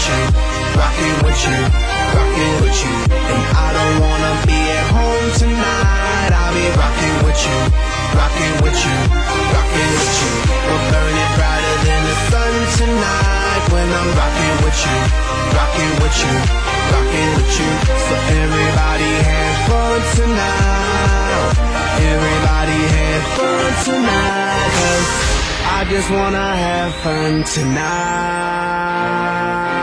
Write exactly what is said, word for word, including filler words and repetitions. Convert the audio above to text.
you, rocking with you, rocking with you. And I don't wanna be at home tonight. I'll be rocking with you, rocking with you, rocking with you. We're burning brighter than the sun tonight when I'm rocking with you, rocking with you, rocking with you. So everybody have fun tonight. Everybody have fun tonight, 'cause I just wanna have fun tonight.